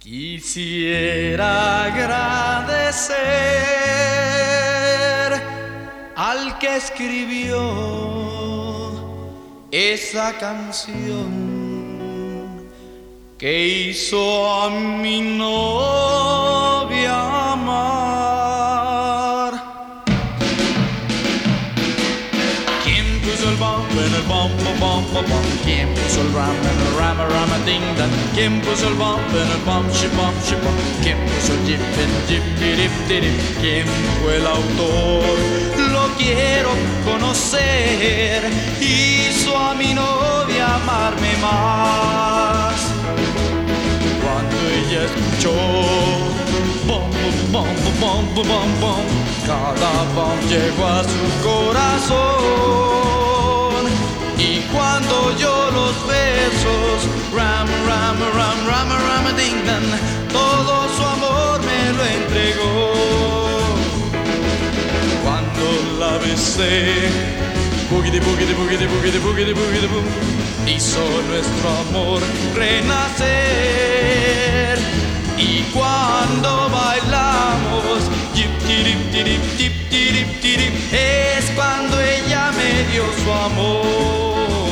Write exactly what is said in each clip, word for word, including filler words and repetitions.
Quisiera agradecer al que escribió esa canción que hizo a mi novia amar. ¿Quién puso el bombo en el bombo, bombo, bom? ¿Quién puso el ram en el rama, rama, ding, dang? ¿Quién puso el bombo en el bom, shi, bom, shi, bom? ¿Quién puso el jip en el jip, dirip, dirip? ¿Quién fue el autor? Lo quiero conocer. Hizo a mi novia amarme más. Cuando ella escuchó bom, bom, bom, bom, bom, bom, bom, cada bom llegó a su corazón. Y cuando oyó los besos, ram, ram, ram, ram, ram, ding, dang, todo su amor me lo entregó. Cuando la besé, boogie, boogie, boogie, boogie, boogie, boogie, boom, hizo nuestro amor renacer. Y cuando bailamos, yip, tirip, tirip, tip, tirip, tirip, es cuando ella me dio su amor.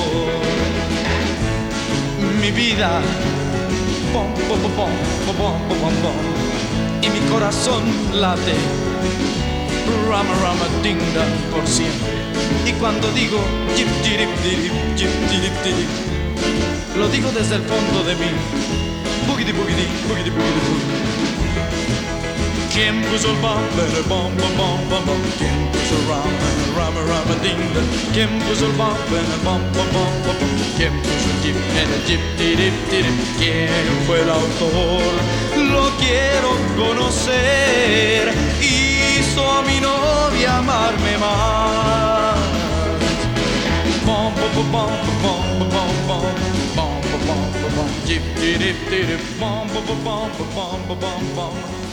Mi vida, pom, pom, pom, pom, pom, pom, pom, pom, y mi corazón late, rama, rama, ding, dang, por siempre. Y cuando digo yip, tirip, tirip, yip, tirip, tirip, lo digo desde el fondo de mí. Boogity, boogity, boogity, boogity, boogity. ¿Quién puso el bom en el bom, bom, bom, bom, bom? ¿Quién puso el ram en el rama, rama, ding, dang? ¿Quién puso el bom en el bom, bom, bom, bom, bom? ¿Quién puso el jeep en el jeep, tirip, tirip? ¿Quién fue el autor? Lo quiero conocer. Hizo a mi novia amarme más. Bom, bom, bom, bom, bom, bom, bom, bom, bom, bom, bom, bom, jeep, tirip, tirip, bom, bom, bom, bom, bom, bom, bom.